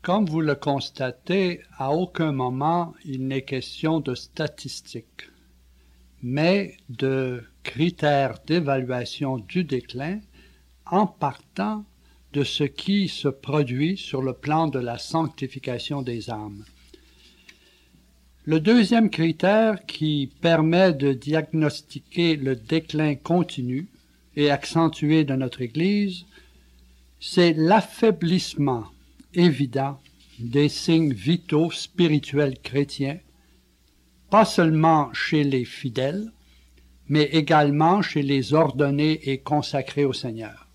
Comme vous le constatez, à aucun moment il n'est question de statistiques, mais de critères d'évaluation du déclin en partant de ce qui se produit sur le plan de la sanctification des âmes. Le deuxième critère qui permet de diagnostiquer le déclin continu et accentué de notre Église, c'est l'affaiblissement évident des signes vitaux spirituels chrétiens, pas seulement chez les fidèles, mais également chez les ordonnés et consacrés au Seigneur.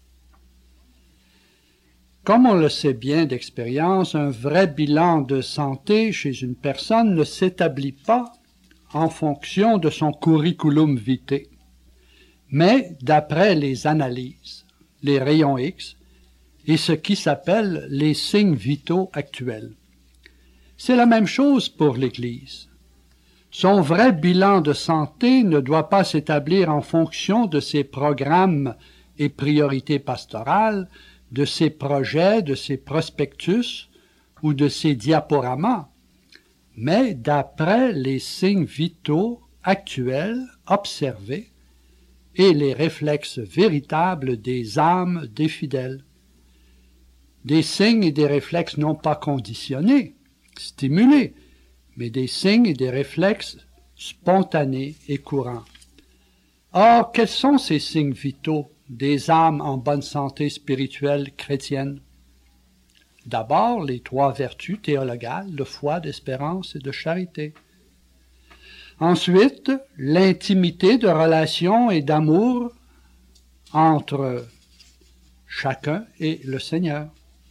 Comme on le sait bien d'expérience, un vrai bilan de santé chez une personne ne s'établit pas en fonction de son curriculum vitae, mais d'après les analyses, les rayons X, et ce qui s'appelle les signes vitaux actuels. C'est la même chose pour l'Église. Son vrai bilan de santé ne doit pas s'établir en fonction de ses programmes et priorités pastorales, de ses projets, de ses prospectus ou de ses diaporamas, mais d'après les signes vitaux actuels observés et les réflexes véritables des âmes des fidèles. Des signes et des réflexes non pas conditionnés, stimulés, mais des signes et des réflexes spontanés et courants. Or, quels sont ces signes vitaux des âmes en bonne santé spirituelle chrétienne? D'abord, les trois vertus théologales de foi, d'espérance et de charité. Ensuite, l'intimité de relation et d'amour entre chacun et le Seigneur.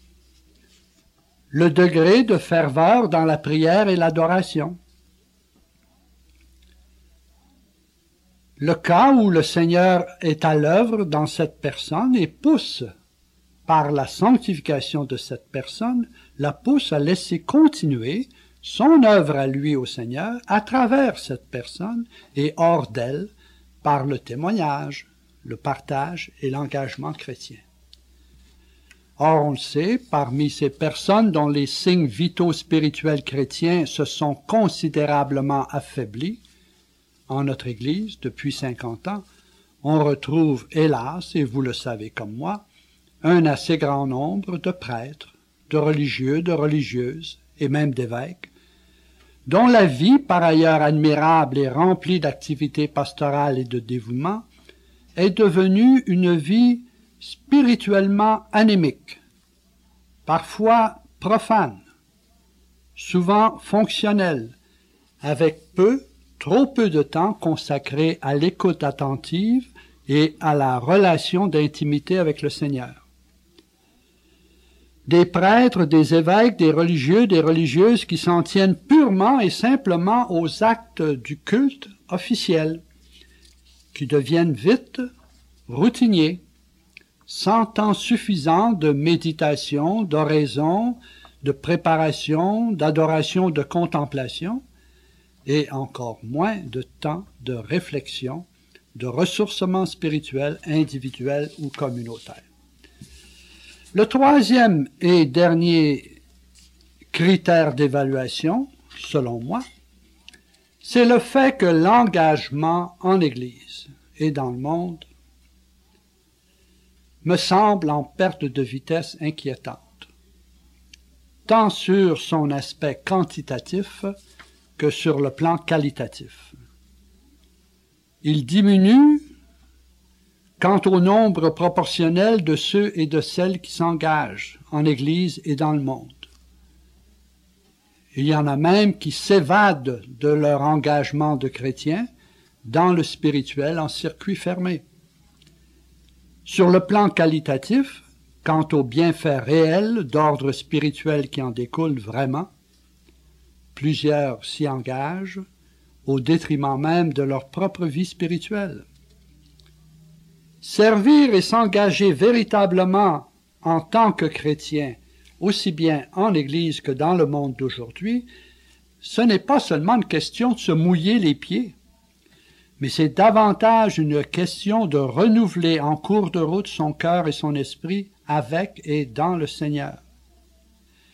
Le degré de ferveur dans la prière et l'adoration. Le cas où le Seigneur est à l'œuvre dans cette personne et pousse, par la sanctification de cette personne, la pousse à laisser continuer son œuvre à lui au Seigneur à travers cette personne et hors d'elle par le témoignage, le partage et l'engagement chrétien. Or, on le sait, parmi ces personnes dont les signes vitaux spirituels chrétiens se sont considérablement affaiblis en notre Église depuis 50 ans, on retrouve, hélas, et vous le savez comme moi, un assez grand nombre de prêtres, de religieux, de religieuses et même d'évêques, dont la vie, par ailleurs admirable et remplie d'activités pastorales et de dévouement, est devenue une vie spirituellement anémique, parfois profane, souvent fonctionnelle, avec trop peu de temps consacré à l'écoute attentive et à la relation d'intimité avec le Seigneur. Des prêtres, des évêques, des religieux, des religieuses qui s'en tiennent purement et simplement aux actes du culte officiel, qui deviennent vite routiniers, sans temps suffisant de méditation, d'oraison, de préparation, d'adoration, de contemplation, et encore moins de temps de réflexion, de ressourcement spirituel, individuel ou communautaire. Le troisième et dernier critère d'évaluation, selon moi, c'est le fait que l'engagement en Église et dans le monde me semble en perte de vitesse inquiétante, tant sur son aspect quantitatif que sur le plan qualitatif. Il diminue quant au nombre proportionnel de ceux et de celles qui s'engagent en Église et dans le monde. Il y en a même qui s'évadent de leur engagement de chrétien dans le spirituel en circuit fermé. Sur le plan qualitatif, quant aux bienfaits réels d'ordre spirituel qui en découlent vraiment, plusieurs s'y engagent au détriment même de leur propre vie spirituelle. Servir et s'engager véritablement en tant que chrétien, aussi bien en Église que dans le monde d'aujourd'hui, ce n'est pas seulement une question de se mouiller les pieds, mais c'est davantage une question de renouveler en cours de route son cœur et son esprit avec et dans le Seigneur.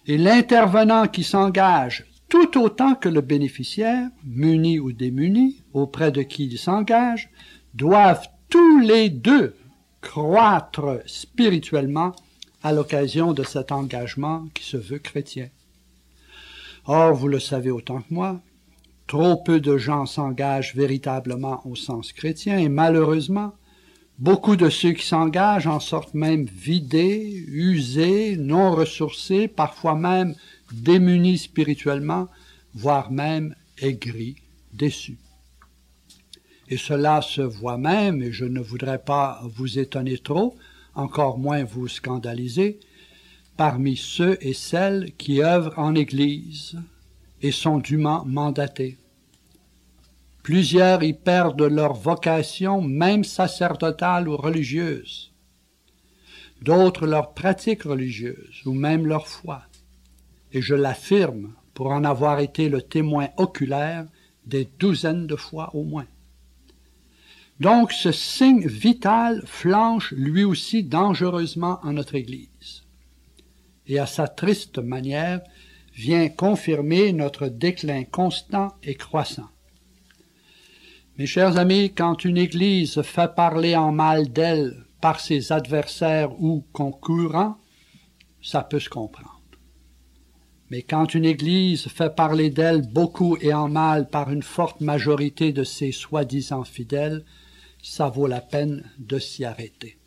Et l'intervenant qui s'engage tout autant que le bénéficiaire, muni ou démuni, auprès de qui il s'engage, doivent tous les deux croître spirituellement à l'occasion de cet engagement qui se veut chrétien. Or, vous le savez autant que moi, trop peu de gens s'engagent véritablement au sens chrétien et malheureusement, beaucoup de ceux qui s'engagent en sortent même vidés, usés, non ressourcés, parfois même démunis spirituellement, voire même aigris, déçus. Et cela se voit même, et je ne voudrais pas vous étonner trop, encore moins vous scandaliser, parmi ceux et celles qui œuvrent en Église et sont dûment mandatés. Plusieurs y perdent leur vocation, même sacerdotale ou religieuse. D'autres leur pratique religieuse ou même leur foi. Et je l'affirme pour en avoir été le témoin oculaire des douzaines de fois au moins. Donc ce signe vital flanche lui aussi dangereusement en notre Église. Et à sa triste manière vient confirmer notre déclin constant et croissant. Mes chers amis, quand une Église fait parler en mal d'elle par ses adversaires ou concurrents, ça peut se comprendre. Mais quand une Église fait parler d'elle beaucoup et en mal par une forte majorité de ses soi-disant fidèles, ça vaut la peine de s'y arrêter.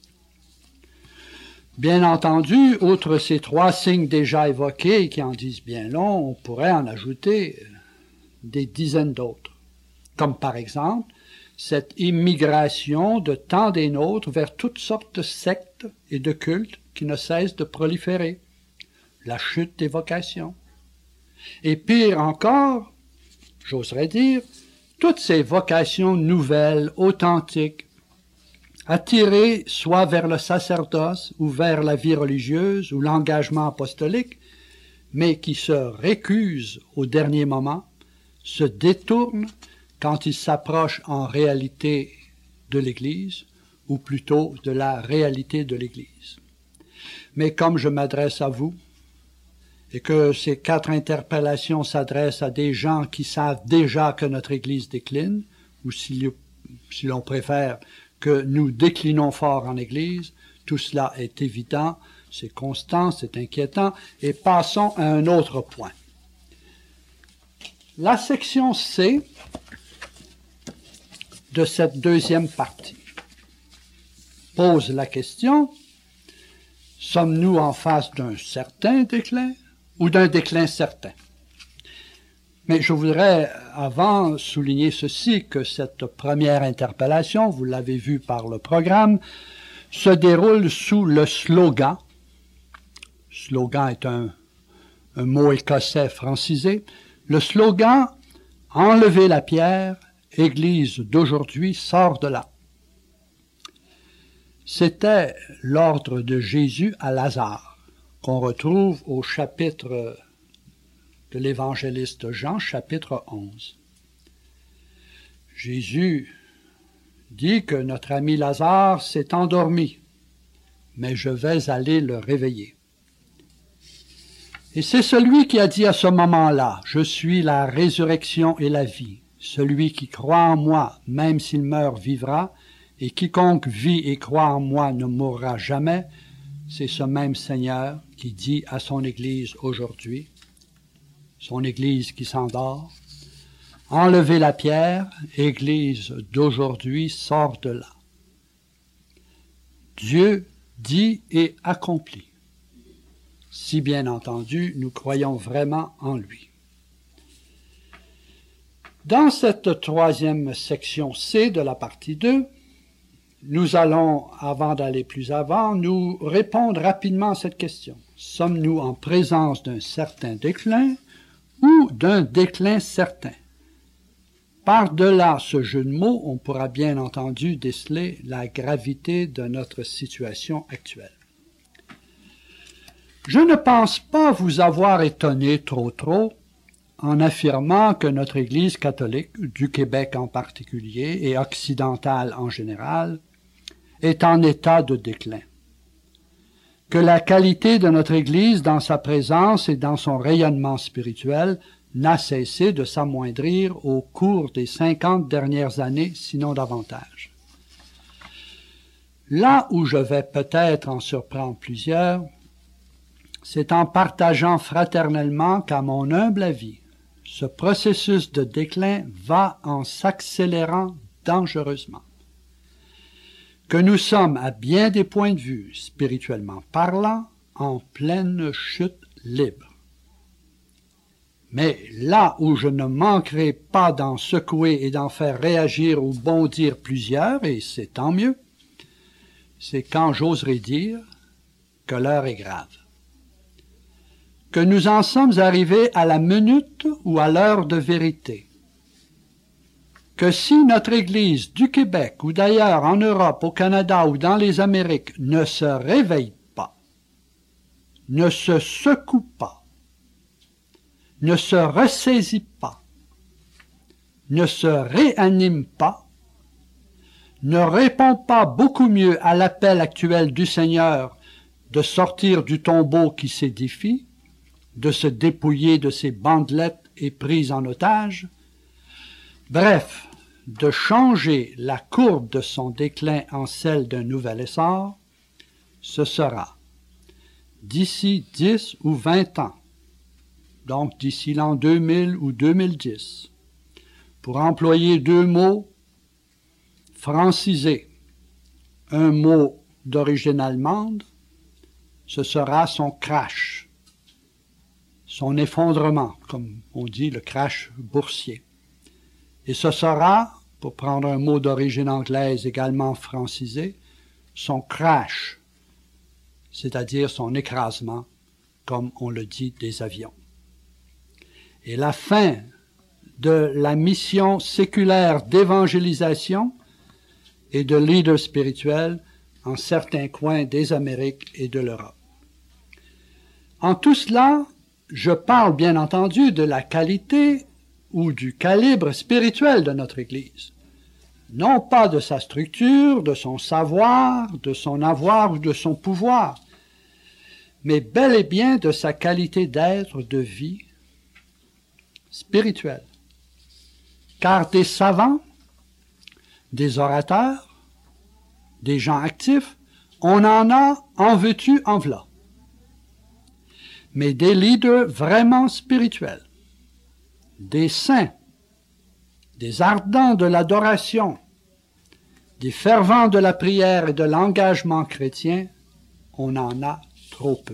Bien entendu, outre ces trois signes déjà évoqués qui en disent bien long, on pourrait en ajouter des dizaines d'autres. Comme par exemple, cette immigration de tant des nôtres vers toutes sortes de sectes et de cultes qui ne cessent de proliférer, la chute des vocations. Et pire encore, j'oserais dire, toutes ces vocations nouvelles, authentiques, attirées soit vers le sacerdoce ou vers la vie religieuse ou l'engagement apostolique, mais qui se récusent au dernier moment, se détournent quand ils s'approchent en réalité de l'Église, ou plutôt de la réalité de l'Église. Mais comme je m'adresse à vous, et que ces 4 interpellations s'adressent à des gens qui savent déjà que notre Église décline, ou si l'on préfère que nous déclinons fort en Église, tout cela est évident, c'est constant, c'est inquiétant, et passons à un autre point. La section C de cette deuxième partie pose la question, sommes-nous en face d'un certain déclin ou d'un déclin certain? Mais je voudrais avant souligner ceci, que cette première interpellation, vous l'avez vu par le programme, se déroule sous le slogan. Slogan est un mot écossais francisé. Le slogan « Enlevez la pierre, Église d'aujourd'hui sort de là ». C'était l'ordre de Jésus à Lazare, qu'on retrouve au chapitre de l'évangéliste Jean, chapitre 11. Jésus dit que notre ami Lazare s'est endormi, mais je vais aller le réveiller. Et c'est celui qui a dit à ce moment-là, « Je suis la résurrection et la vie. Celui qui croit en moi, même s'il meurt, vivra, et quiconque vit et croit en moi ne mourra jamais. » C'est ce même Seigneur qui dit à son Église aujourd'hui, son Église qui s'endort, « Enlevez la pierre, Église d'aujourd'hui sort de là. » Dieu dit et accomplit, si bien entendu nous croyons vraiment en lui. Dans cette troisième section C de la partie 2, nous allons, avant d'aller plus avant, nous répondre rapidement à cette question. Sommes-nous en présence d'un certain déclin ou d'un déclin certain? Par-delà ce jeu de mots, on pourra bien entendu déceler la gravité de notre situation actuelle. Je ne pense pas vous avoir étonné trop en affirmant que notre Église catholique, du Québec en particulier et occidentale en général, est en état de déclin. que la qualité de notre Église dans sa présence et dans son rayonnement spirituel n'a cessé de s'amoindrir au cours des 50 dernières années, sinon davantage. Là où je vais peut-être en surprendre plusieurs, c'est en partageant fraternellement qu'à mon humble avis, ce processus de déclin va en s'accélérant dangereusement. Que nous sommes, à bien des points de vue, spirituellement parlant, en pleine chute libre. Mais là où je ne manquerai pas d'en secouer et d'en faire réagir ou bondir plusieurs, et c'est tant mieux, c'est quand j'oserai dire que l'heure est grave. Que nous en sommes arrivés à la minute ou à l'heure de vérité. Que si notre Église du Québec ou d'ailleurs en Europe, au Canada ou dans les Amériques ne se réveille pas, ne se secoue pas, ne se ressaisit pas, ne se réanime pas, ne répond pas beaucoup mieux à l'appel actuel du Seigneur de sortir du tombeau qui s'édifie, de se dépouiller de ses bandelettes et prises en otage, bref, de changer la courbe de son déclin en celle d'un nouvel essor, ce sera, d'ici 10 ou 20 ans, donc d'ici l'an 2000 ou 2010, pour employer deux mots francisés, un mot d'origine allemande, ce sera son crash, son effondrement, comme on dit le crash boursier. Et ce sera, pour prendre un mot d'origine anglaise également francisé, son crash, c'est-à-dire son écrasement, comme on le dit des avions. Et la fin de la mission séculaire d'évangélisation et de leader spirituel en certains coins des Amériques et de l'Europe. En tout cela, je parle bien entendu de la qualité ou du calibre spirituel de notre Église. Non pas de sa structure, de son savoir, de son avoir ou de son pouvoir, mais bel et bien de sa qualité d'être, de vie spirituelle. Car des savants, des orateurs, des gens actifs, on en a en veux-tu, en v'là. Mais des leaders vraiment spirituels, des saints, des ardents de l'adoration, des fervents de la prière et de l'engagement chrétien, on en a trop peu.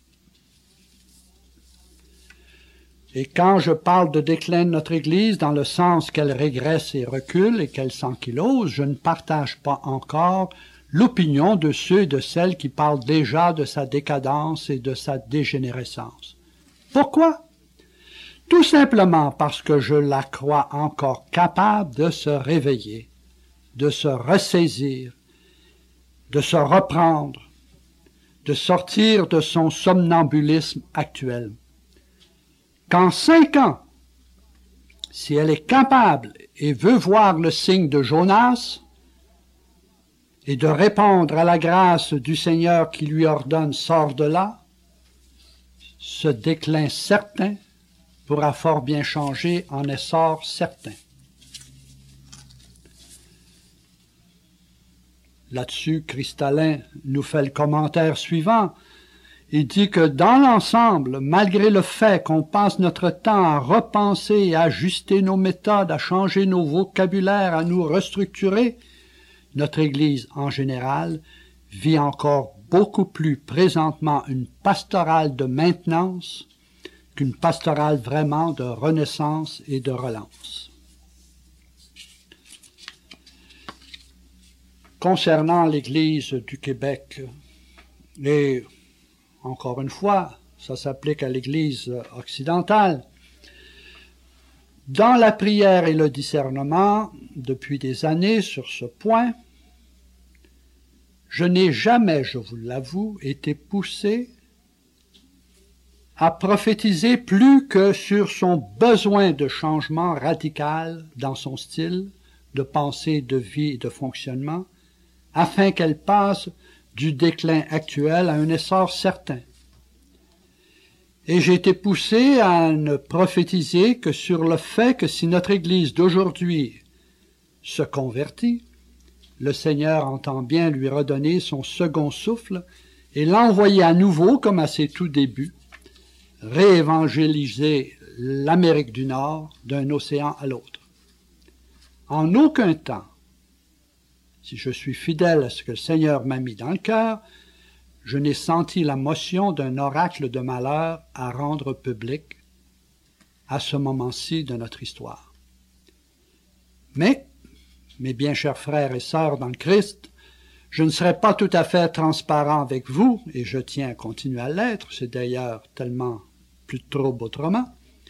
Et quand je parle de déclin de notre Église dans le sens qu'elle régresse et recule et qu'elle s'ankylose, je ne partage pas encore l'opinion de ceux et de celles qui parlent déjà de sa décadence et de sa dégénérescence. Pourquoi? Tout simplement parce que je la crois encore capable de se réveiller, de se ressaisir, de se reprendre, de sortir de son somnambulisme actuel. Qu'en 5 ans, si elle est capable et veut voir le signe de Jonas et de répondre à la grâce du Seigneur qui lui ordonne « sors de là », ce déclin certain pourra fort bien changer en essor certain. Là-dessus, Cristallin nous fait le commentaire suivant. Il dit que dans l'ensemble, malgré le fait qu'on passe notre temps à repenser et à ajuster nos méthodes, à changer nos vocabulaires, à nous restructurer, notre Église en général vit encore beaucoup plus présentement une pastorale de maintenance qu'une pastorale vraiment de renaissance et de relance. Concernant l'Église du Québec, et encore une fois, ça s'applique à l'Église occidentale, dans la prière et le discernement, depuis des années sur ce point, je n'ai jamais, je vous l'avoue, été poussé à prophétiser plus que sur son besoin de changement radical dans son style de pensée, de vie et de fonctionnement, afin qu'elle passe du déclin actuel à un essor certain. Et j'ai été poussé à ne prophétiser que sur le fait que si notre Église d'aujourd'hui se convertit, le Seigneur entend bien lui redonner son second souffle et l'envoyer à nouveau, comme à ses tout débuts, réévangéliser l'Amérique du Nord d'un océan à l'autre. En aucun temps, si je suis fidèle à ce que le Seigneur m'a mis dans le cœur, je n'ai senti la motion d'un oracle de malheur à rendre public à ce moment-ci de notre histoire. Mais, mes bien chers frères et sœurs dans le Christ, je ne serai pas tout à fait transparent avec vous, et je tiens à continuer à l'être, c'est d'ailleurs tellement plus de trouble autrement,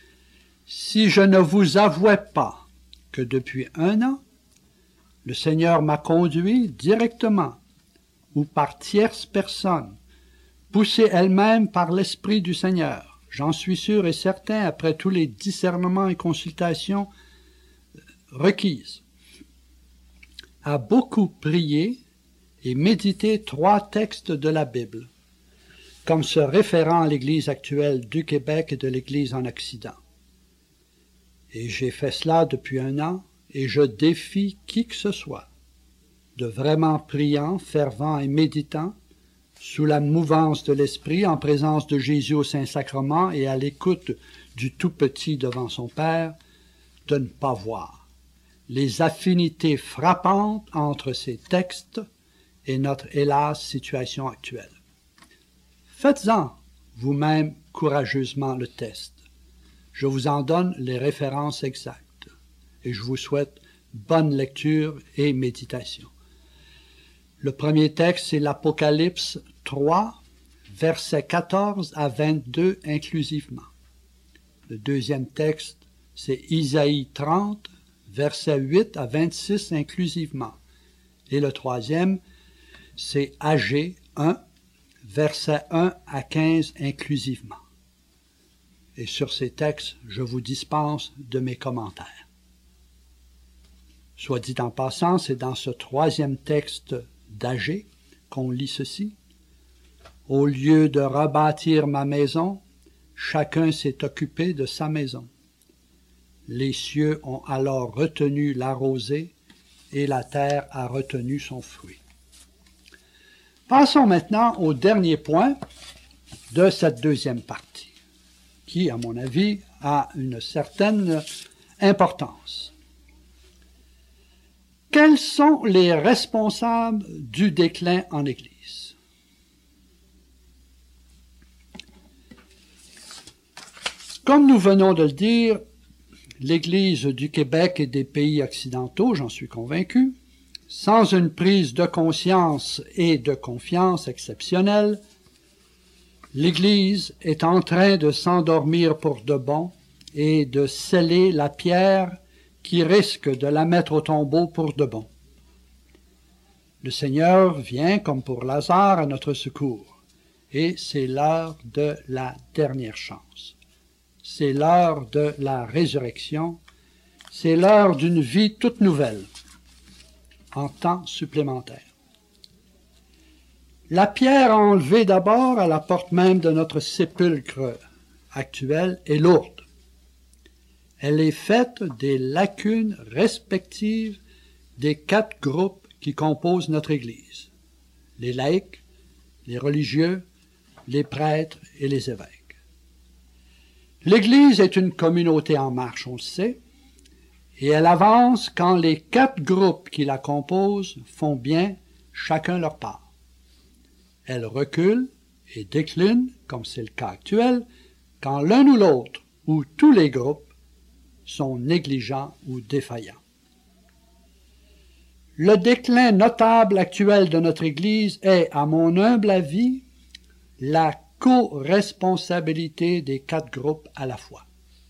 si je ne vous avouais pas que depuis 1 an, le Seigneur m'a conduit directement ou par tierce personne, poussée elle-même par l'Esprit du Seigneur, j'en suis sûr et certain après tous les discernements et consultations requises, à beaucoup prier et méditer 3 textes de la Bible, comme se référant à l'Église actuelle du Québec et de l'Église en Occident. Et j'ai fait cela depuis 1 an, et je défie qui que ce soit de vraiment priant, fervent et méditant, sous la mouvance de l'Esprit, en présence de Jésus au Saint-Sacrement et à l'écoute du tout-petit devant son Père, de ne pas voir les affinités frappantes entre ces textes et notre, hélas, situation actuelle. Faites-en vous-même courageusement le test. Je vous en donne les références exactes et je vous souhaite bonne lecture et méditation. Le premier texte, c'est l'Apocalypse 3, versets 14 à 22 inclusivement. Le deuxième texte, c'est Isaïe 30, versets 8 à 26 inclusivement. Et le troisième, c'est Agé 1, versets 1 à 15 inclusivement. Et sur ces textes, je vous dispense de mes commentaires. Soit dit en passant, c'est dans ce troisième texte d'Agé qu'on lit ceci. « Au lieu de rebâtir ma maison, chacun s'est occupé de sa maison. Les cieux ont alors retenu la rosée et la terre a retenu son fruit. » Passons maintenant au dernier point de cette deuxième partie, qui, à mon avis, a une certaine importance. Quels sont les responsables du déclin en Église? Comme nous venons de le dire, l'Église du Québec et des pays occidentaux, j'en suis convaincu, sans une prise de conscience et de confiance exceptionnelle, l'Église est en train de s'endormir pour de bon et de sceller la pierre qui risque de la mettre au tombeau pour de bon. Le Seigneur vient, comme pour Lazare, à notre secours, et c'est l'heure de la dernière chance. C'est l'heure de la résurrection, c'est l'heure d'une vie toute nouvelle, en temps supplémentaire. La pierre enlevée d'abord à la porte même de notre sépulcre actuel est lourde. Elle est faite des lacunes respectives des 4 groupes qui composent notre Église. Les laïcs, les religieux, les prêtres et les évêques. L'Église est une communauté en marche, on le sait, et elle avance quand les 4 groupes qui la composent font bien chacun leur part. Elle recule et décline, comme c'est le cas actuel, quand l'un ou l'autre, ou tous les groupes, sont négligents ou défaillants. Le déclin notable actuel de notre Église est, à mon humble avis, la co-responsabilité des 4 groupes à la fois.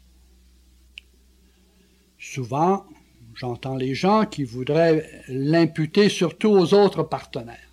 Souvent, j'entends les gens qui voudraient l'imputer surtout aux autres partenaires.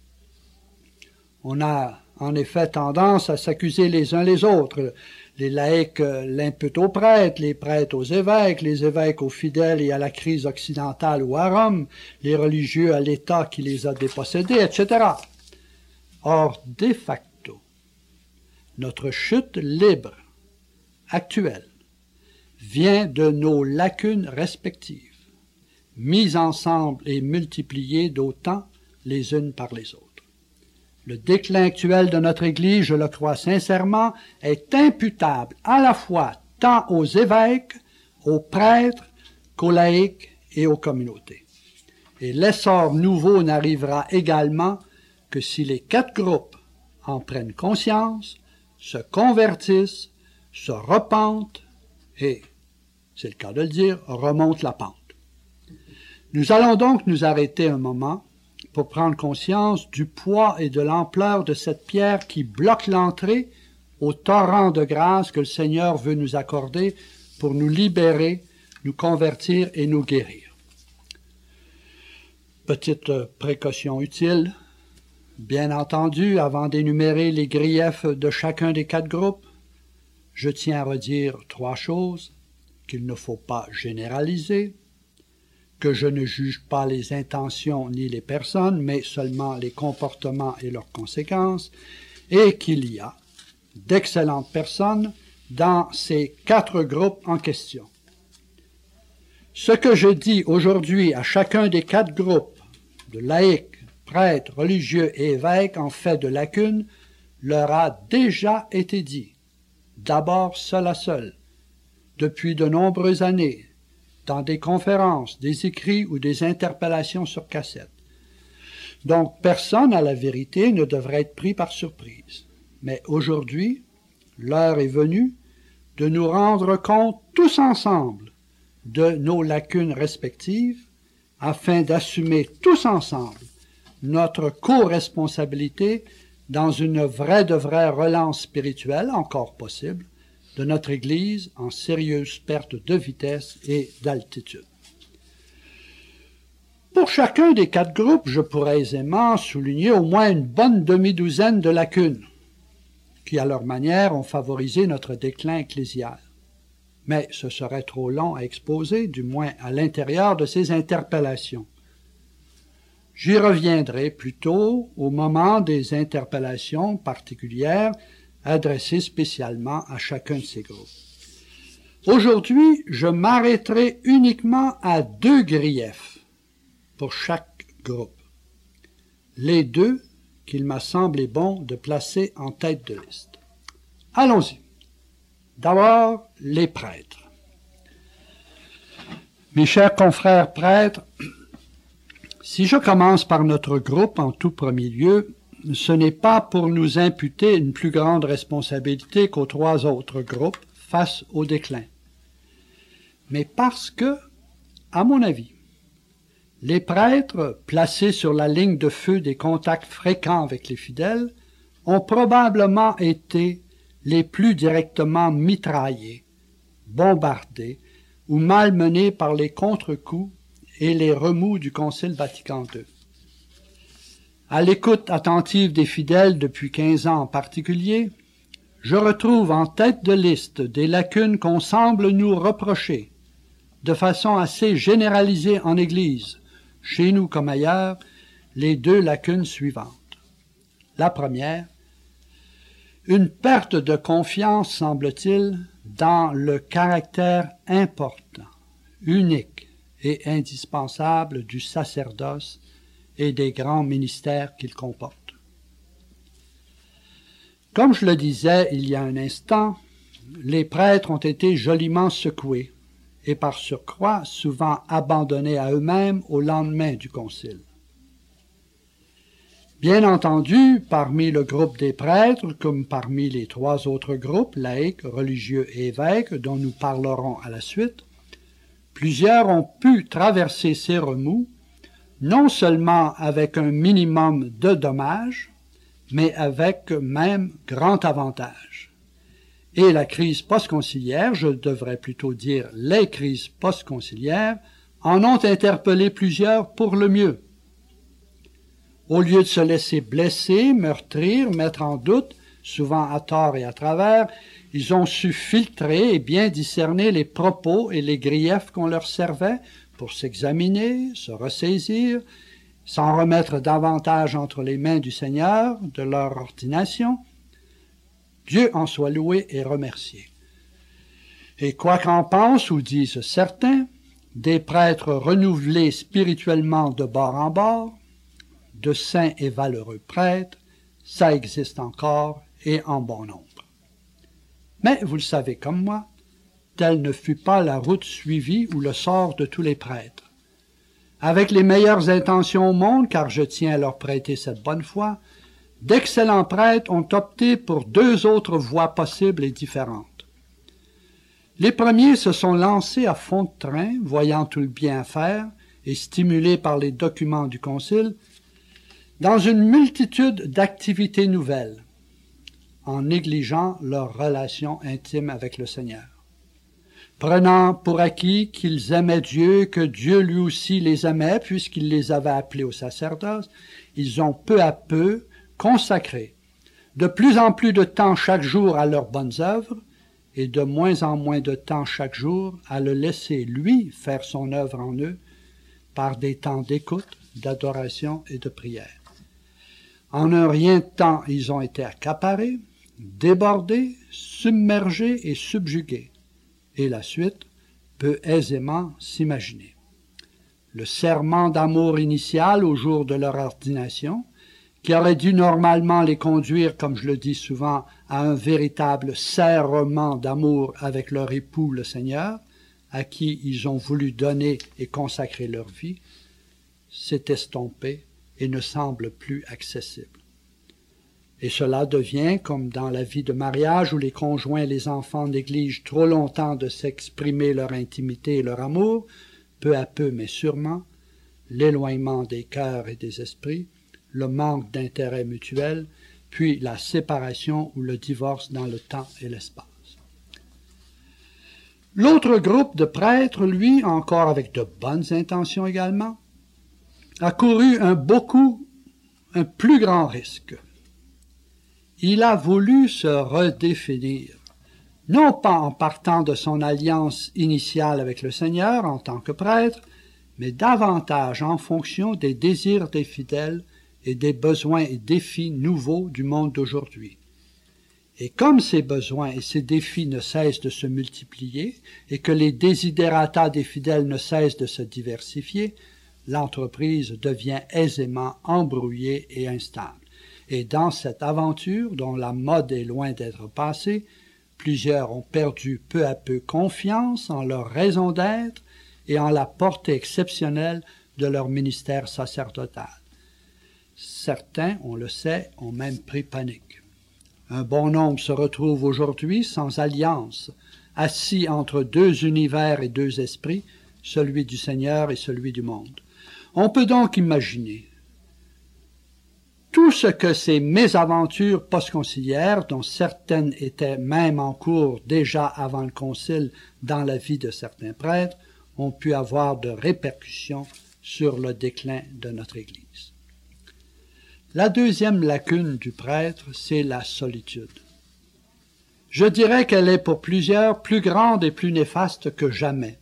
On a en effet tendance à s'accuser les uns les autres. Les laïcs l'imputent aux prêtres, les prêtres aux évêques, les évêques aux fidèles et à la crise occidentale ou à Rome, les religieux à l'État qui les a dépossédés, etc. Or, de facto, notre chute libre actuelle vient de nos lacunes respectives, mises ensemble et multipliées d'autant les unes par les autres. Le déclin actuel de notre Église, je le crois sincèrement, est imputable à la fois tant aux évêques, aux prêtres, qu'aux laïcs et aux communautés. Et l'essor nouveau n'arrivera également que si les 4 groupes en prennent conscience, se convertissent, se repentent et, c'est le cas de le dire, remontent la pente. Nous allons donc nous arrêter un moment pour prendre conscience du poids et de l'ampleur de cette pierre qui bloque l'entrée au torrent de grâce que le Seigneur veut nous accorder pour nous libérer, nous convertir et nous guérir. Petite précaution utile, bien entendu, avant d'énumérer les griefs de chacun des 4 groupes, je tiens à redire 3 choses: qu'il ne faut pas généraliser, que je ne juge pas les intentions ni les personnes, mais seulement les comportements et leurs conséquences, et qu'il y a d'excellentes personnes dans ces 4 groupes en question. Ce que je dis aujourd'hui à chacun des 4 groupes, de laïcs, prêtres, religieux et évêques en fait de lacunes, leur a déjà été dit, d'abord seul à seul, depuis de nombreuses années, dans des conférences, des écrits ou des interpellations sur cassette. Donc personne, à la vérité, ne devrait être pris par surprise. Mais aujourd'hui, l'heure est venue de nous rendre compte tous ensemble de nos lacunes respectives, afin d'assumer tous ensemble notre co-responsabilité dans une vraie de vraie relance spirituelle, encore possible, de notre Église en sérieuse perte de vitesse et d'altitude. Pour chacun des 4 groupes, je pourrais aisément souligner au moins une bonne demi-douzaine de lacunes, qui à leur manière ont favorisé notre déclin ecclésial. Mais ce serait trop long à exposer, du moins à l'intérieur de ces interpellations. J'y reviendrai plutôt au moment des interpellations particulières adressées spécialement à chacun de ces groupes. Aujourd'hui, je m'arrêterai uniquement à 2 griefs pour chaque groupe. Les 2 qu'il m'a semblé bon de placer en tête de liste. Allons-y. D'abord, les prêtres. Mes chers confrères prêtres, si je commence par notre groupe en tout premier lieu, ce n'est pas pour nous imputer une plus grande responsabilité qu'aux 3 autres groupes face au déclin, mais parce que, à mon avis, les prêtres, placés sur la ligne de feu des contacts fréquents avec les fidèles, ont probablement été les plus directement mitraillés, bombardés ou malmenés par les contre-coups et les remous du Concile Vatican II. À l'écoute attentive des fidèles depuis 15 ans en particulier, je retrouve en tête de liste des lacunes qu'on semble nous reprocher, de façon assez généralisée en Église, chez nous comme ailleurs, les 2 lacunes suivantes. La première, une perte de confiance, semble-t-il, dans le caractère important, unique et indispensable du sacerdoce et des grands ministères qu'il comporte. Comme je le disais il y a un instant, les prêtres ont été joliment secoués et par surcroît souvent abandonnés à eux-mêmes au lendemain du concile. Bien entendu, parmi le groupe des prêtres, comme parmi les 3 autres groupes, laïcs, religieux et évêques, dont nous parlerons à la suite, plusieurs ont pu traverser ces remous, non seulement avec un minimum de dommages, mais avec même grand avantage. Et la crise post-conciliaire, je devrais plutôt dire les crises post-conciliaires, en ont interpellé plusieurs pour le mieux. Au lieu de se laisser blesser, meurtrir, mettre en doute, souvent à tort et à travers, ils ont su filtrer et bien discerner les propos et les griefs qu'on leur servait pour s'examiner, se ressaisir s'en remettre davantage entre les mains du Seigneur, de leur ordination. Dieu en soit loué et remercié. Et quoi qu'en pensent ou disent certains, des prêtres renouvelés spirituellement de bord en bord, de saints et valeureux prêtres, ça existe encore et en bon nombre. Mais vous le savez comme moi, telle ne fut pas la route suivie ou le sort de tous les prêtres. Avec les meilleures intentions au monde, car je tiens à leur prêter cette bonne foi, d'excellents prêtres ont opté pour deux autres voies possibles et différentes. Les premiers se sont lancés à fond de train, voyant tout le bien à faire et stimulés par les documents du Concile, dans une multitude d'activités nouvelles, en négligeant leur relation intime avec le Seigneur. Prenant pour acquis qu'ils aimaient Dieu, que Dieu lui aussi les aimait, puisqu'il les avait appelés au sacerdoce, ils ont peu à peu consacré de plus en plus de temps chaque jour à leurs bonnes œuvres, et de moins en moins de temps chaque jour à le laisser, lui, faire son œuvre en eux, par des temps d'écoute, d'adoration et de prière. En un rien de temps, ils ont été accaparés, débordés, submergés et subjugués. Et la suite peut aisément s'imaginer. Le serment d'amour initial au jour de leur ordination, qui aurait dû normalement les conduire, comme je le dis souvent, à un véritable serment d'amour avec leur époux le Seigneur, à qui ils ont voulu donner et consacrer leur vie, s'est estompé et ne semble plus accessible. Et cela devient, comme dans la vie de mariage où les conjoints et les enfants négligent trop longtemps de s'exprimer leur intimité et leur amour, peu à peu mais sûrement, l'éloignement des cœurs et des esprits, le manque d'intérêt mutuel, puis la séparation ou le divorce dans le temps et l'espace. L'autre groupe de prêtres, lui, encore avec de bonnes intentions également, a couru un plus grand risque. Il a voulu se redéfinir, non pas en partant de son alliance initiale avec le Seigneur en tant que prêtre, mais davantage en fonction des désirs des fidèles et des besoins et défis nouveaux du monde d'aujourd'hui. Et comme ces besoins et ces défis ne cessent de se multiplier et que les desiderata des fidèles ne cessent de se diversifier, l'entreprise devient aisément embrouillée et instable. Et dans cette aventure, dont la mode est loin d'être passée, plusieurs ont perdu peu à peu confiance en leur raison d'être et en la portée exceptionnelle de leur ministère sacerdotal. Certains, on le sait, ont même pris panique. Un bon nombre se retrouvent aujourd'hui sans alliance, assis entre deux univers et deux esprits, celui du Seigneur et celui du monde. On peut donc imaginer tout ce que ces mésaventures postconciliaires, dont certaines étaient même en cours déjà avant le concile dans la vie de certains prêtres, ont pu avoir de répercussions sur le déclin de notre Église. La deuxième lacune du prêtre, c'est la solitude. Je dirais qu'elle est pour plusieurs plus grande et plus néfaste que jamais.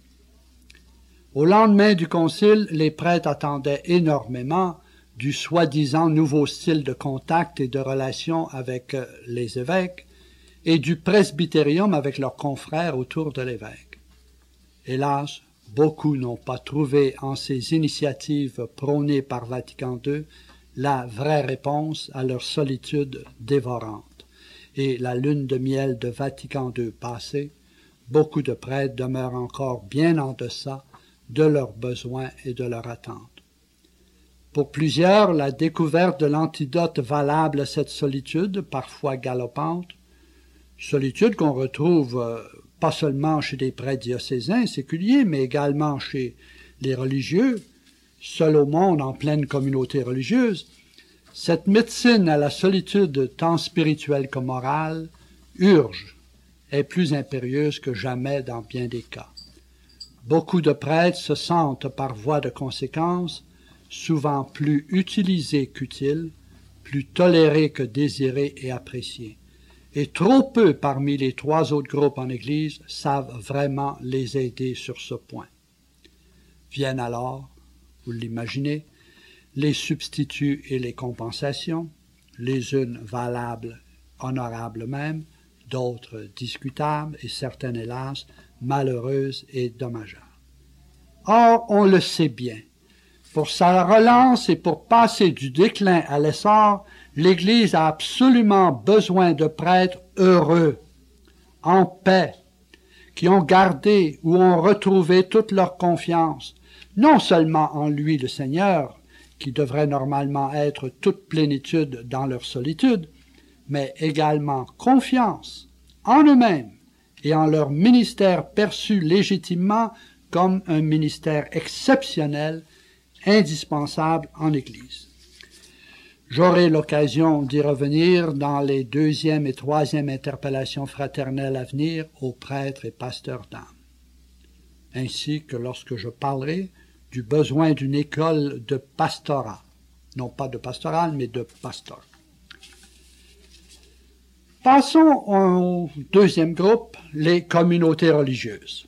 Au lendemain du concile, les prêtres attendaient énormément du soi-disant nouveau style de contact et de relation avec les évêques et du presbytérium avec leurs confrères autour de l'évêque. Hélas, beaucoup n'ont pas trouvé en ces initiatives prônées par Vatican II la vraie réponse à leur solitude dévorante. Et la lune de miel de Vatican II passée, beaucoup de prêtres demeurent encore bien en deçà de leurs besoins et de leurs attentes. Pour plusieurs, la découverte de l'antidote valable à cette solitude, parfois galopante, solitude qu'on retrouve pas seulement chez des prêtres diocésains séculiers, mais également chez les religieux, seuls au monde en pleine communauté religieuse, cette médecine à la solitude tant spirituelle que morale urge, est plus impérieuse que jamais dans bien des cas. Beaucoup de prêtres se sentent, par voie de conséquence, souvent plus utilisés qu'utiles, plus tolérés que désirés et appréciés. Et trop peu parmi les trois autres groupes en Église savent vraiment les aider sur ce point. Viennent alors, vous l'imaginez, les substituts et les compensations, les unes valables, honorables même, d'autres discutables et certaines, hélas, malheureuses et dommageables. Or, on le sait bien, pour sa relance et pour passer du déclin à l'essor, l'Église a absolument besoin de prêtres heureux, en paix, qui ont gardé ou ont retrouvé toute leur confiance, non seulement en lui le Seigneur, qui devrait normalement être toute plénitude dans leur solitude, mais également confiance en eux-mêmes et en leur ministère perçu légitimement comme un ministère exceptionnel, indispensable en Église. J'aurai l'occasion d'y revenir dans les 2e et 3e interpellations fraternelles à venir aux prêtres et pasteurs d'âme, ainsi que lorsque je parlerai du besoin d'une école de pastorat, non pas de pastoral, mais de pastorat. Passons au deuxième groupe, les communautés religieuses.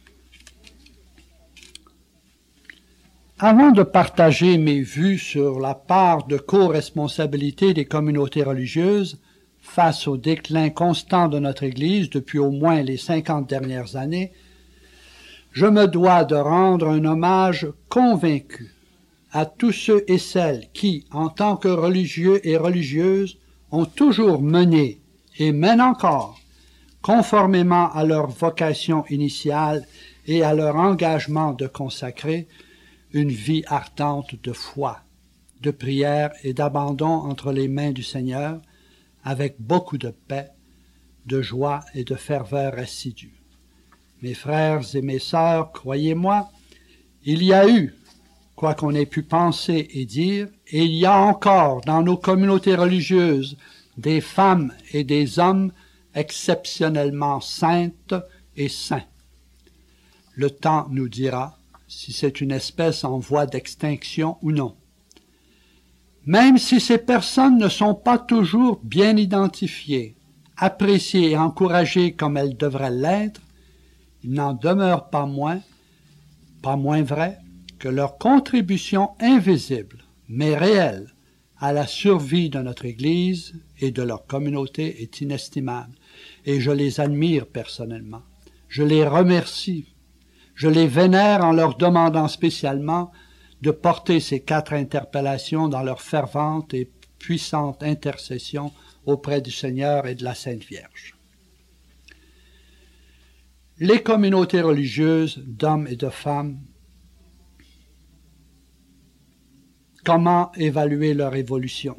Avant de partager mes vues sur la part de co-responsabilité des communautés religieuses face au déclin constant de notre Église depuis au moins les 50 dernières années, je me dois de rendre un hommage convaincu à tous ceux et celles qui, en tant que religieux et religieuses, ont toujours mené et mènent encore, conformément à leur vocation initiale et à leur engagement de consacrer, une vie ardente de foi, de prière et d'abandon entre les mains du Seigneur, avec beaucoup de paix, de joie et de ferveur assidue. Mes frères et mes sœurs, croyez-moi, il y a eu, quoi qu'on ait pu penser et dire, et il y a encore dans nos communautés religieuses des femmes et des hommes exceptionnellement saintes et saints. Le temps nous dira si c'est une espèce en voie d'extinction ou non. Même si ces personnes ne sont pas toujours bien identifiées, appréciées et encouragées comme elles devraient l'être, il n'en demeure pas moins vrai, que leur contribution invisible, mais réelle, à la survie de notre Église et de leur communauté est inestimable, et je les admire personnellement. Je les remercie. Je les vénère en leur demandant spécialement de porter ces 4 interpellations dans leur fervente et puissante intercession auprès du Seigneur et de la Sainte Vierge. Les communautés religieuses d'hommes et de femmes, comment évaluer leur évolution?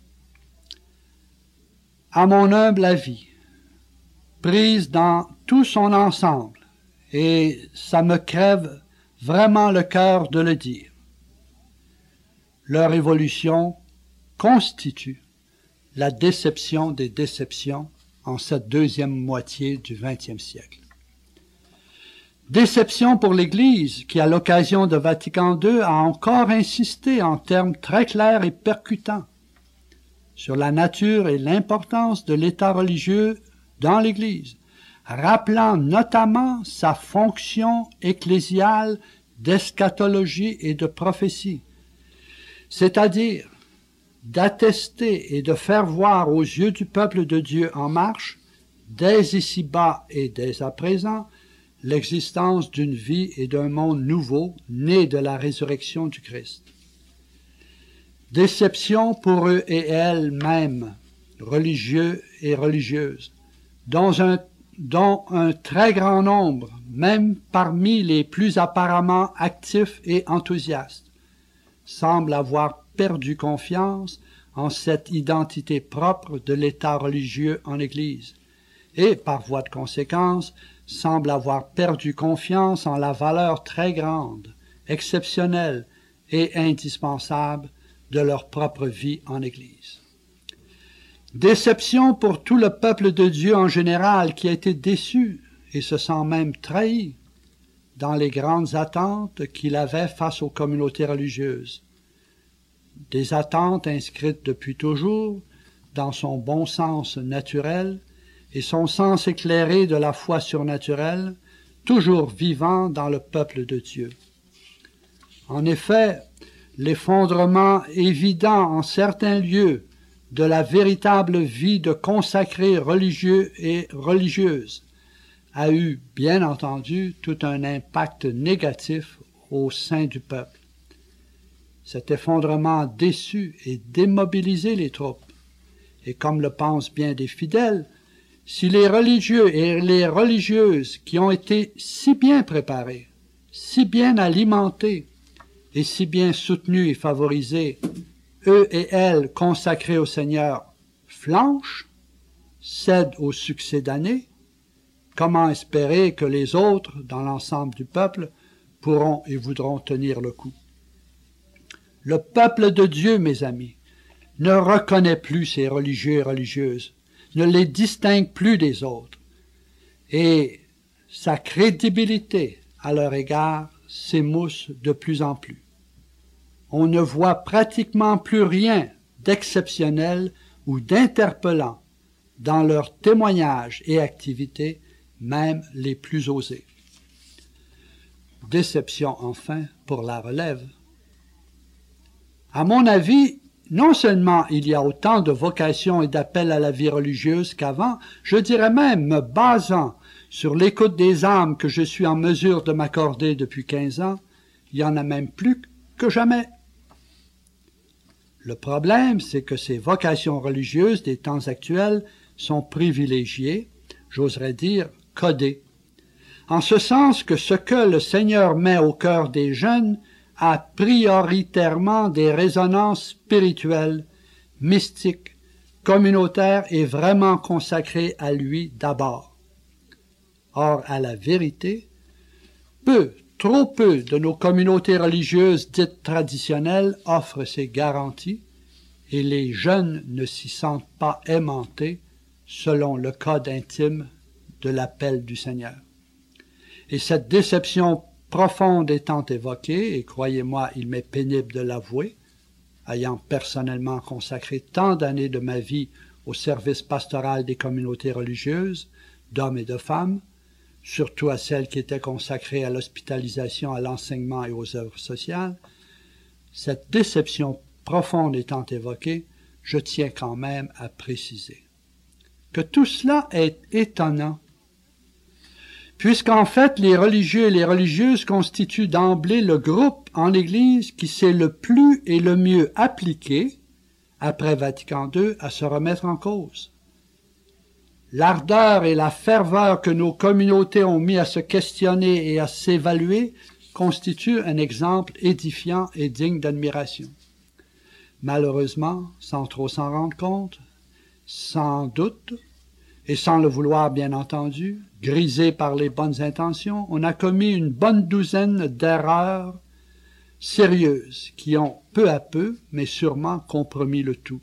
À mon humble avis, prise dans tout son ensemble, et ça me crève vraiment le cœur de le dire, leur évolution constitue la déception des déceptions en cette deuxième moitié du XXe siècle. Déception pour l'Église qui, à l'occasion de Vatican II, a encore insisté en termes très clairs et percutants sur la nature et l'importance de l'état religieux dans l'Église, rappelant notamment sa fonction ecclésiale d'eschatologie et de prophétie, c'est-à-dire d'attester et de faire voir aux yeux du peuple de Dieu en marche, dès ici-bas et dès à présent, l'existence d'une vie et d'un monde nouveau né de la résurrection du Christ. Déception pour eux et elles-mêmes, religieux et religieuses, dont un très grand nombre, même parmi les plus apparemment actifs et enthousiastes, semblent avoir perdu confiance en cette identité propre de l'état religieux en Église, et, par voie de conséquence, semblent avoir perdu confiance en la valeur très grande, exceptionnelle et indispensable de leur propre vie en Église. Déception pour tout le peuple de Dieu en général qui a été déçu et se sent même trahi dans les grandes attentes qu'il avait face aux communautés religieuses. Des attentes inscrites depuis toujours dans son bon sens naturel et son sens éclairé de la foi surnaturelle, toujours vivant dans le peuple de Dieu. En effet, l'effondrement évident en certains lieux de la véritable vie de consacrés religieux et religieuses a eu, bien entendu, tout un impact négatif au sein du peuple. Cet effondrement a déçu et démobilisé les troupes. Et comme le pensent bien des fidèles, si les religieux et les religieuses qui ont été si bien préparés, si bien alimentés et si bien soutenus et favorisés, eux et elles consacrés au Seigneur, flanchent, cèdent au succès d'année, comment espérer que les autres, dans l'ensemble du peuple, pourront et voudront tenir le coup? Le peuple de Dieu, mes amis, ne reconnaît plus ces religieux et religieuses, ne les distingue plus des autres, et sa crédibilité à leur égard s'émousse de plus en plus. On ne voit pratiquement plus rien d'exceptionnel ou d'interpellant dans leurs témoignages et activités, même les plus osés. Déception enfin pour la relève. À mon avis, non seulement il y a autant de vocations et d'appels à la vie religieuse qu'avant, je dirais même, me basant sur l'écoute des âmes que je suis en mesure de m'accorder depuis 15 ans, il y en a même plus que jamais. Le problème, c'est que ces vocations religieuses des temps actuels sont privilégiées, j'oserais dire codées, en ce sens que ce que le Seigneur met au cœur des jeunes a prioritairement des résonances spirituelles, mystiques, communautaires et vraiment consacrées à lui d'abord. Or, à la vérité, trop peu de nos communautés religieuses dites traditionnelles offrent ces garanties et les jeunes ne s'y sentent pas aimantés selon le code intime de l'appel du Seigneur. Et cette déception profonde étant évoquée, et croyez-moi, il m'est pénible de l'avouer, ayant personnellement consacré tant d'années de ma vie au service pastoral des communautés religieuses, d'hommes et de femmes, surtout à celles qui étaient consacrées à l'hospitalisation, à l'enseignement et aux œuvres sociales, cette déception profonde étant évoquée, je tiens quand même à préciser que tout cela est étonnant, puisqu'en fait les religieux et les religieuses constituent d'emblée le groupe en Église qui s'est le plus et le mieux appliqué, après Vatican II, à se remettre en cause. L'ardeur et la ferveur que nos communautés ont mis à se questionner et à s'évaluer constituent un exemple édifiant et digne d'admiration. Malheureusement, sans trop s'en rendre compte, sans doute, et sans le vouloir bien entendu, grisé par les bonnes intentions, on a commis une bonne douzaine d'erreurs sérieuses qui ont peu à peu, mais sûrement compromis le tout.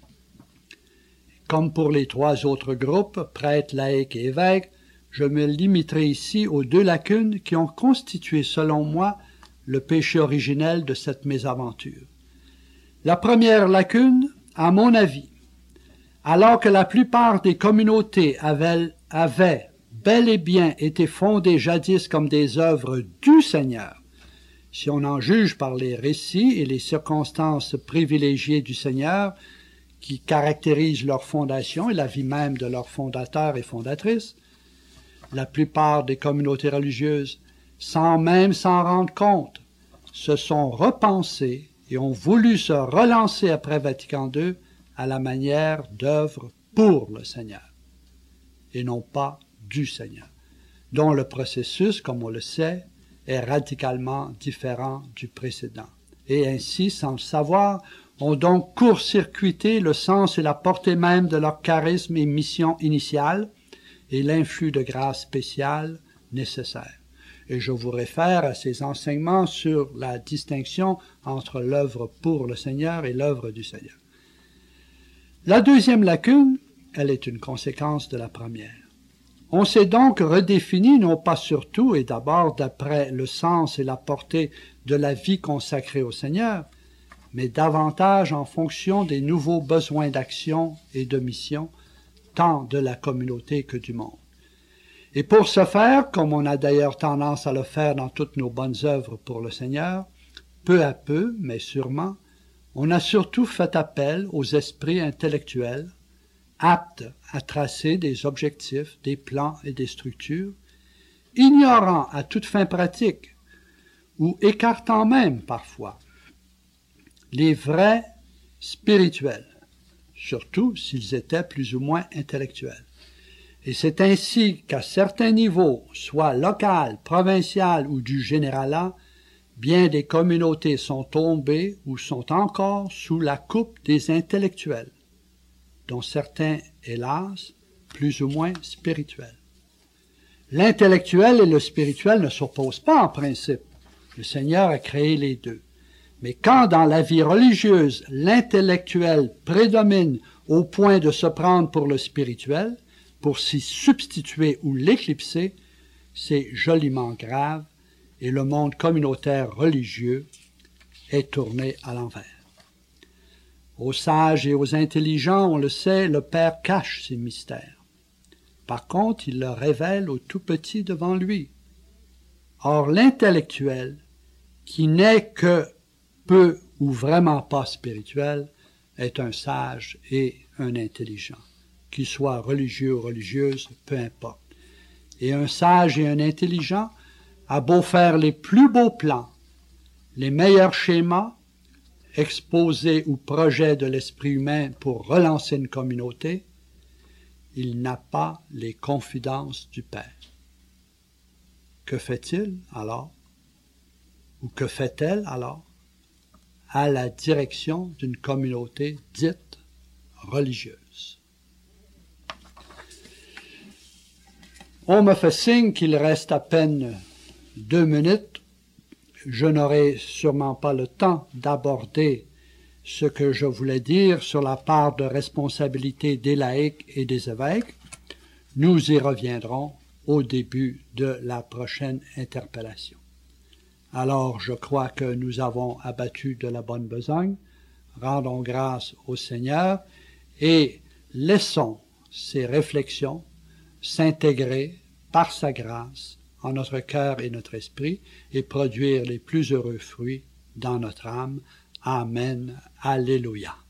Comme pour les 3 autres groupes, prêtres, laïcs et évêques, je me limiterai ici aux 2 lacunes qui ont constitué, selon moi, le péché originel de cette mésaventure. La première lacune, à mon avis, alors que la plupart des communautés avaient bel et bien été fondées jadis comme des œuvres du Seigneur, si on en juge par les récits et les circonstances privilégiées du Seigneur qui caractérisent leur fondation et la vie même de leurs fondateurs et fondatrices, la plupart des communautés religieuses, sans même s'en rendre compte, se sont repensées et ont voulu se relancer après Vatican II à la manière d'œuvres pour le Seigneur, et non pas du Seigneur, dont le processus, comme on le sait, est radicalement différent du précédent. Et ainsi, sans le savoir, ont donc court-circuité le sens et la portée même de leur charisme et mission initiale et l'influx de grâce spéciale nécessaire. Et je vous réfère à ces enseignements sur la distinction entre l'œuvre pour le Seigneur et l'œuvre du Seigneur. La deuxième lacune, elle est une conséquence de la première. On s'est donc redéfini, non pas surtout et d'abord d'après le sens et la portée de la vie consacrée au Seigneur, mais davantage en fonction des nouveaux besoins d'action et de mission, tant de la communauté que du monde. Et pour ce faire, comme on a d'ailleurs tendance à le faire dans toutes nos bonnes œuvres pour le Seigneur, peu à peu, mais sûrement, on a surtout fait appel aux esprits intellectuels, aptes à tracer des objectifs, des plans et des structures, ignorant à toute fin pratique, ou écartant même parfois, les vrais spirituels, surtout s'ils étaient plus ou moins intellectuels. Et c'est ainsi qu'à certains niveaux, soit local, provincial ou du généralat, bien des communautés sont tombées ou sont encore sous la coupe des intellectuels, dont certains, hélas, plus ou moins spirituels. L'intellectuel et le spirituel ne s'opposent pas en principe. Le Seigneur a créé les deux. Mais quand dans la vie religieuse, l'intellectuel prédomine au point de se prendre pour le spirituel, pour s'y substituer ou l'éclipser, c'est joliment grave et le monde communautaire religieux est tourné à l'envers. Aux sages et aux intelligents, on le sait, le Père cache ses mystères. Par contre, il le révèle au tout petit devant lui. Or, l'intellectuel, qui n'est que peu ou vraiment pas spirituel, est un sage et un intelligent, qu'il soit religieux ou religieuse, peu importe. Et un sage et un intelligent a beau faire les plus beaux plans, les meilleurs schémas, exposés ou projets de l'esprit humain pour relancer une communauté, il n'a pas les confidences du Père. Que fait-il alors? Ou que fait-elle alors? À la direction d'une communauté dite religieuse. On me fait signe qu'il reste à peine 2 minutes. Je n'aurai sûrement pas le temps d'aborder ce que je voulais dire sur la part de responsabilité des laïcs et des évêques. Nous y reviendrons au début de la prochaine interpellation. Alors, je crois que nous avons abattu de la bonne besogne. Rendons grâce au Seigneur et laissons ces réflexions s'intégrer par sa grâce en notre cœur et notre esprit et produire les plus heureux fruits dans notre âme. Amen. Alléluia.